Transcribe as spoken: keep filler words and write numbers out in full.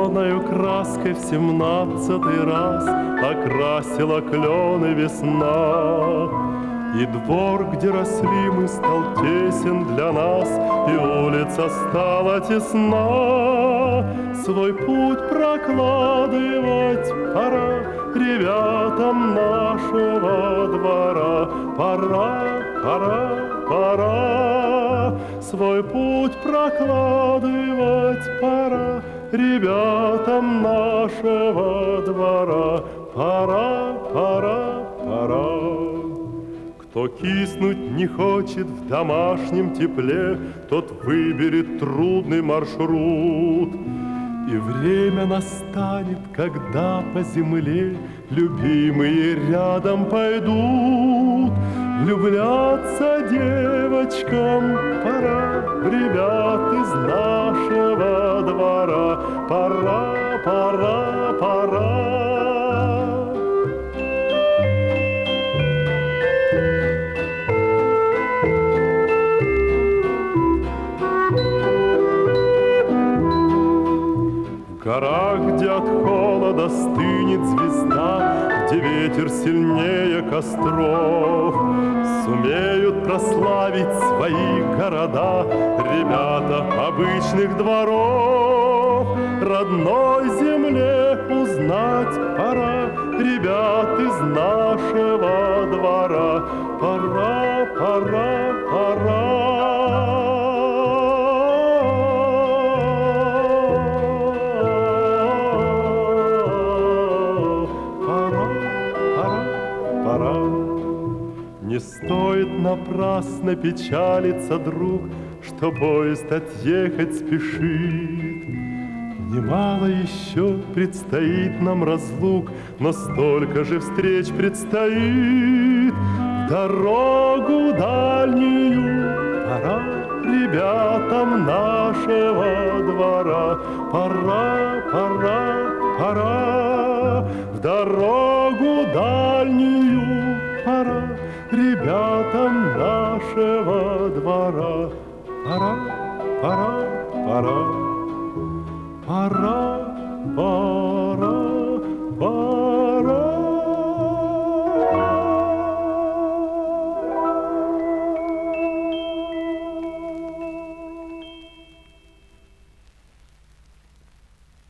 Зеленою краской в семнадцатый раз окрасила клены весна. И двор, где росли мы, стал тесен для нас, и улица стала тесна. Свой путь прокладывать пора ребятам нашего двора. Пора, пора, пора. Свой путь прокладывать пора ребятам нашего двора. Пора, пора, пора. Кто киснуть не хочет в домашнем тепле, тот выберет трудный маршрут. И время настанет, когда по земле любимые рядом пойдут. Влюбляться девочкам пора в ребят из нашего двора. Пора, пора, пора. В горах, где от холода стынет звезда, где ветер сильнее костров, сумеют прославить свои города ребята обычных дворов. Родной земле узнать пора ребят из нашего двора. Пора, пора, пора. Не стоит напрасно печалиться, друг, что поезд отъехать спешит. Немало еще предстоит нам разлук, но столько же встреч предстоит. В дорогу дальнюю пора ребятам нашего двора. Пора, пора, пора. В дорогу дальнюю пора ребятам нашего двора. Пора, пора, пора, пора.